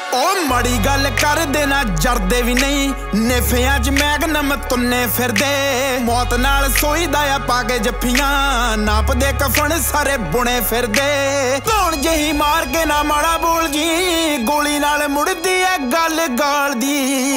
ओ माड़ी गल कर देना जरदे भी नहीं नेफियां च मैगनम तुन्ने फिरदे मौत नाल सोईदा आ पाके जफ्फियां नापदे कफन सारे बुने फिरदे कौन जही मार के ना माड़ा बोल जी गोली नाल मुड़दी है गल गाल दी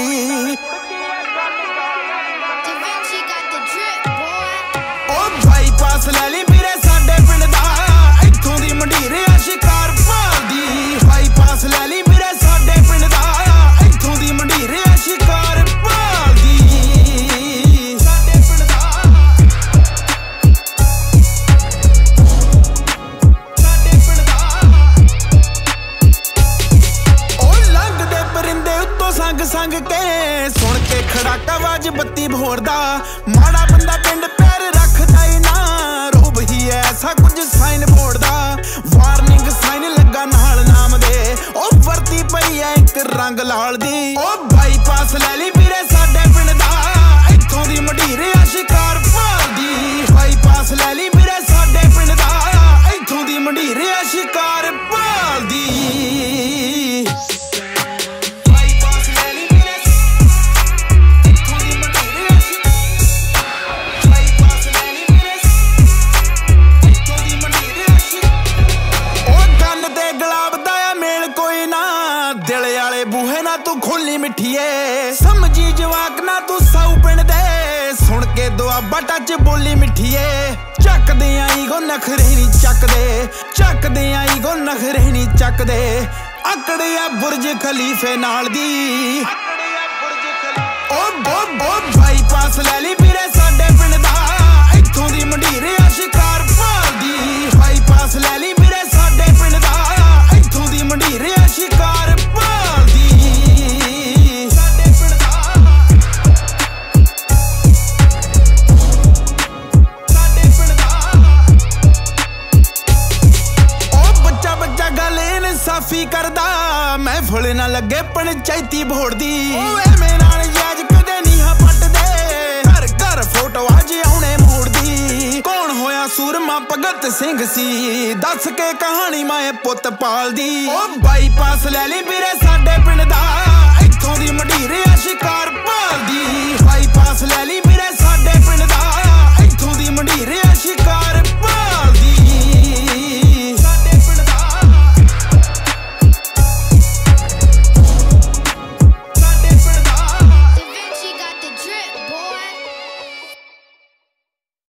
ओ बाईपास ले ली मेरे साडे पिंड दा इत्थों दी मंडीर आ शिकार भालदी बाईपास ले ली मेरे साडे पिंड दा इत्थों दी मंडीर आ शिकार भालदी साडे पिंड दा साडे पिंड दा ओ लंघदे परिंदे उत्तों संग संग के सुन के खड़ाका वाज बत्ती भोरदा माड़ा बंदा पिंड पैर रखदा ही ना रूब ही ऐसा कुछ साइन बोर्ड दा वार्निंग साइन लगा नाल नाम दे ओ वरती पई है एक रंग लाल दी ओ बाईपास ले ली वीरे साडे पिंड दा इत्थों दी मंडीर आ शिकार भालदी बाईपास ले ली वीरे साडे पिंड दा इत्थों दी मंडीर आ शिकार भालदी तू खोली मिठिए समझी जवाक ना तू सौ पिंड दे सुन के दुआबा टच बोली मिठिए चक दे आई गो नखरे नी चक दे आई गो नखरे नी चक दे अकड़े आ बुर्ज खलीफे नाल दी ओ बो बाईपास ले ली वीरे साडे पिंड दा इत्थों दी मंडीर आ शिकार भालदी बाईपास ले ली वीरे साडे पिंड दा इत्थों दी मंडीर आ शिकार भालदी साफी करदा मैं फुल ना लगे पंचायती भोड़ दी एवें नाल याज कदे नहीं हा पटदे घर घर फोटो आज आउणे मोड़ दी कौन होया सूरमा भगत सिंह सी दस के कहानी मैं पुत पाल दी ओ बाईपास ले ली वीरे साडे पिंड दा इत्थों दी मंडीर आ शिकार भालदी बाईपास ले ली